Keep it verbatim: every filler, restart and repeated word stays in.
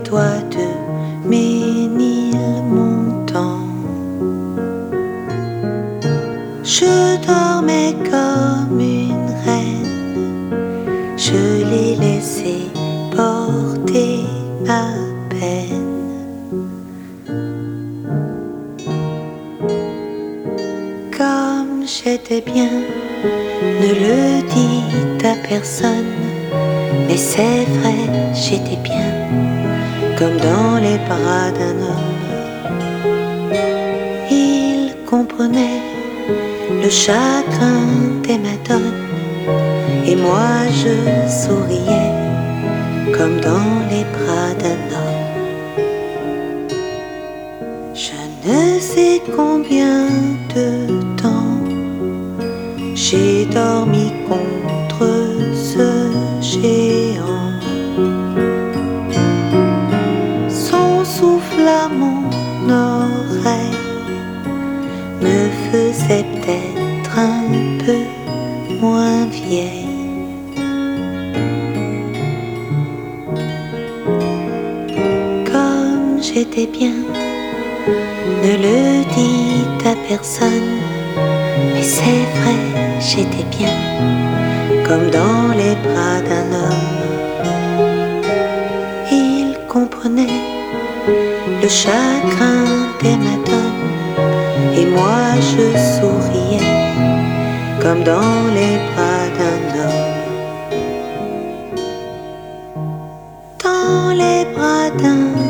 toits de Ménilmontant. Je dormais comme une reine, je l'ai laissé porter à peine. Comme j'étais bien, ne le dites à personne, mais c'est vrai, j'étais bien, comme dans les bras d'un homme. Il comprenait le chagrin des madones, et moi je souriais, comme dans les bras d'un homme. Je ne sais combien de temps j'ai dormi contre ce géant. Son souffle à mon oreille me faisait peut-être un peu moins vieille. Comme j'étais bien, ne le dites à personne, mais c'est vrai, j'étais bien, comme dans les bras d'un homme. Il comprenait le chagrin des madones, et moi je souriais, comme dans les bras d'un homme. Dans les bras d'un